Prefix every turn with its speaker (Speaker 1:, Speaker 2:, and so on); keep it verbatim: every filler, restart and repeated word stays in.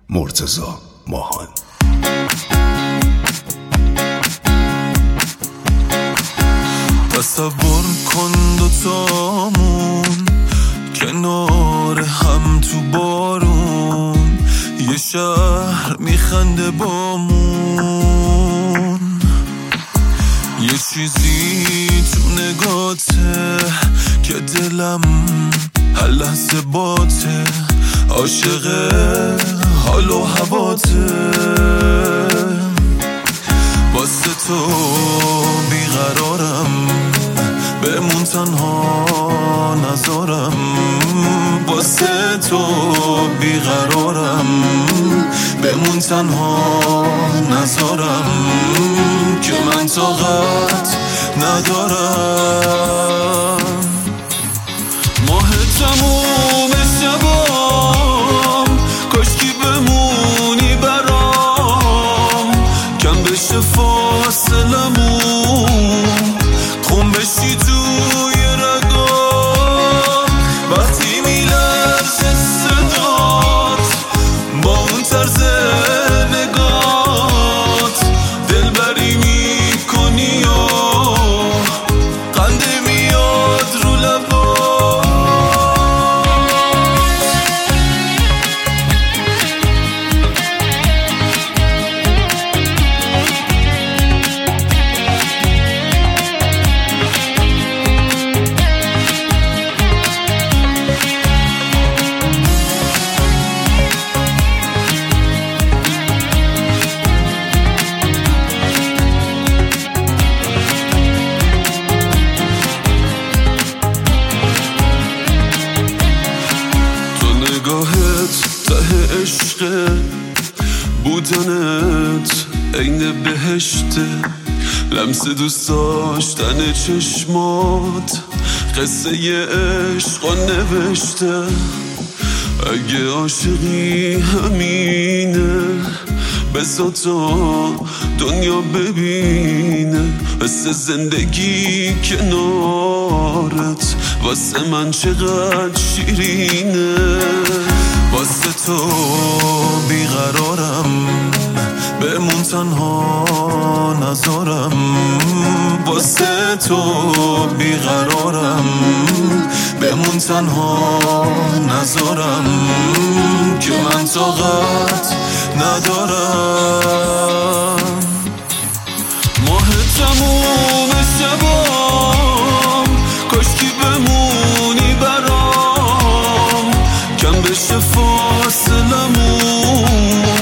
Speaker 1: مرتضی ماهان.
Speaker 2: تصور کن دوتامون کنار هم تو بارون، یه شهر میخنده بامون، یه چیزی تو نگاته که دلم هر لحظه باته، عاشق حال و هواته، واسه تو بیقرارم، بمون تنها نذارم، واسه تو بیقرارم، بمون تنها نذارم، که من طاقت ندارم. ماه تموم شبام کاشکی بمونی برام، کم بشه فاصلمون، خون بشی توی رگام، وقتی میلرزه صدات با اون طرز نگات، دلبری میکنی و خنده میاد رو لبات. نگاهت ته عشقه، بودنت عین بهشته، لمس دوست داشتن چشمات قصه ی عشق نوشته. اگه عاشقی همینه بذار تا دنیا ببینه، حس زندگی کنارت واسه من چقدر شیرینه. واسه تو بیقرارم، بمون تنها نذارم، واسه تو بیقرارم، بمون تنها نذارم، که من طاقت ندارم. ماه تموم شبام کاشکی بمونی برام، کم بشه فاصلمون،